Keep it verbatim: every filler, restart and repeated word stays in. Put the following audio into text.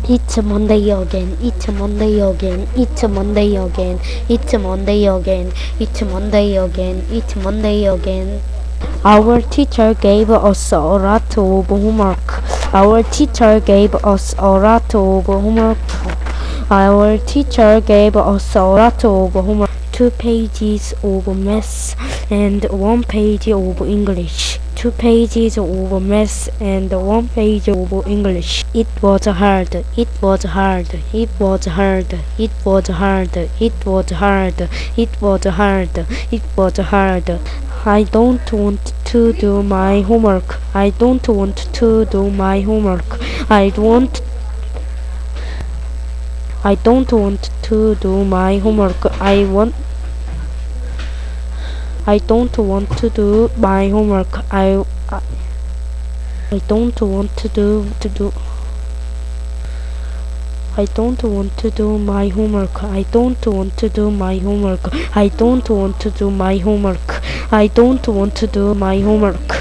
It's a Monday again. It's a Monday again. It's a Monday again. It's a Monday again. It's a Monday again. It's Monday again. Our teacher gave us a lot of homework. Our teacher gave us a lot of homework. Our teacher gave us a lot of homework. Two pages of math and one page of English. Two pages of math and one page of English. It was hard. It was hard. It was hard. It was hard. It was hard. It was hard. It was hard. I don't want to do my homework. I don't want to do my homework. I want I don't want to do my homework. I want I don't want to do my homework. I I, I don't want to do to do I don't want to do my homework. I don't want to do my homework. I don't want to do my homework. I don't want to do my homework.